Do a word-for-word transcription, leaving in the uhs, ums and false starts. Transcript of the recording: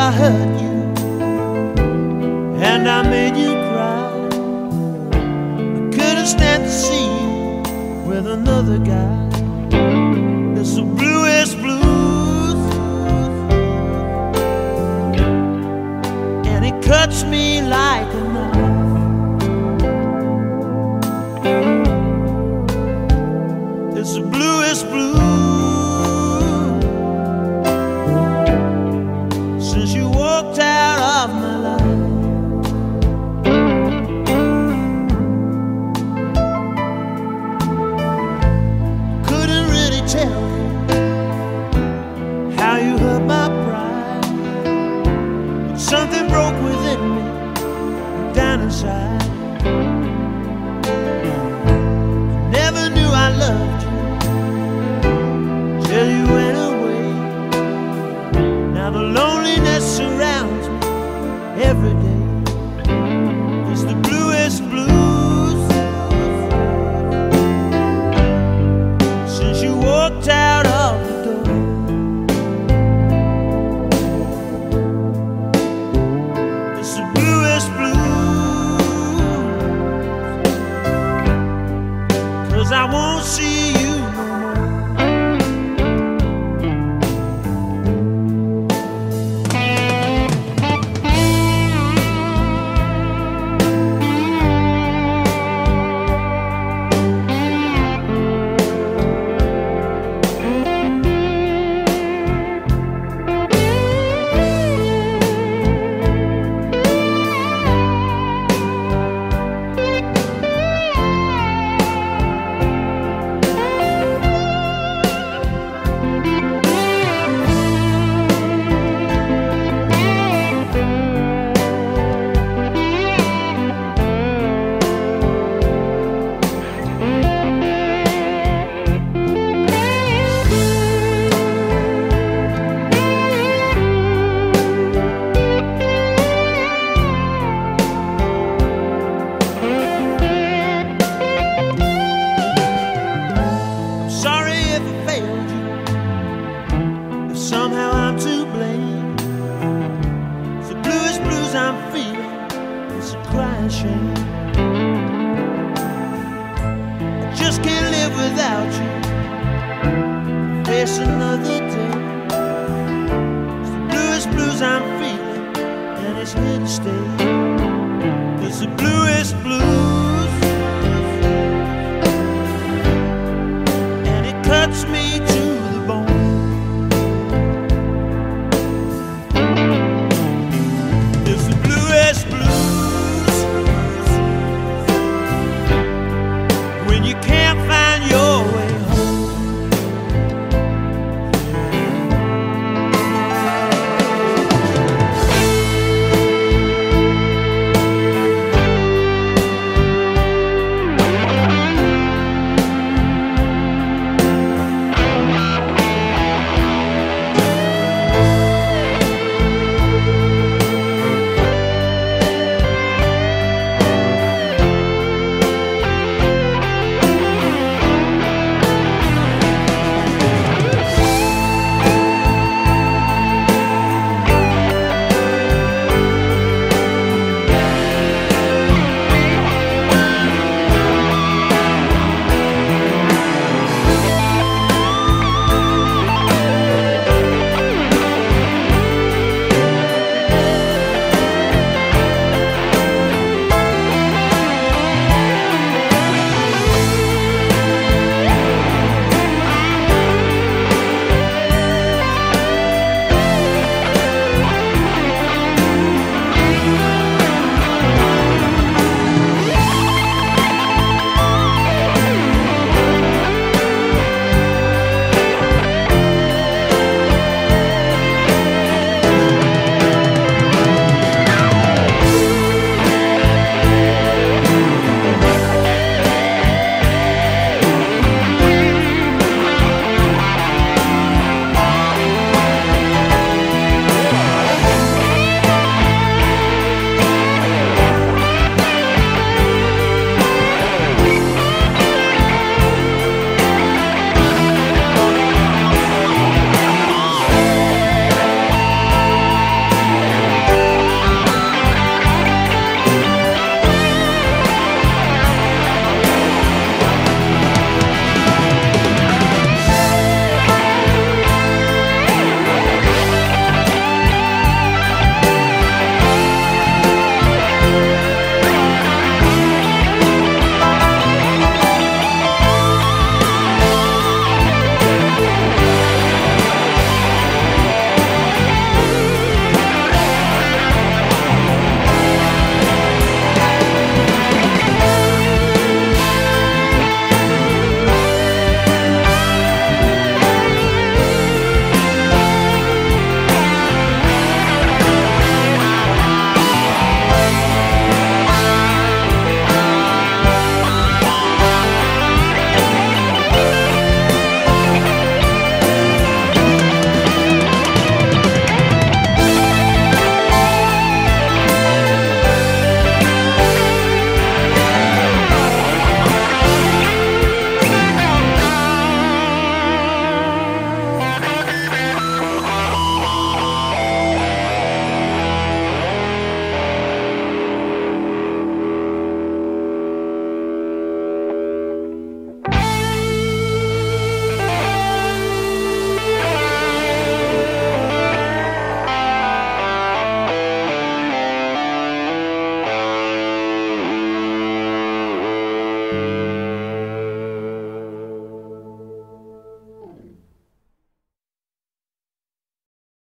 I hurt you and I made you cry. I couldn't stand to see you with another guy. It's the bluest blues, and it cuts me like a knife. It's the bluest blues since you walked out of my life. Couldn't really tell how you hurt my pride, but something broke within me, down inside. Never knew I loved you till you went away. Now the loneliness surrounds me every day. It's the bluest blues since you walked out of the door. It's the bluest blues, 'cause I won't see you no more. Somehow I'm to blame. It's the bluest blues I'm feeling. It's a crying shame. I just can't live without you. Face another day. It's the bluest blues I'm feeling, and it's here to stay. It's the bluest blues.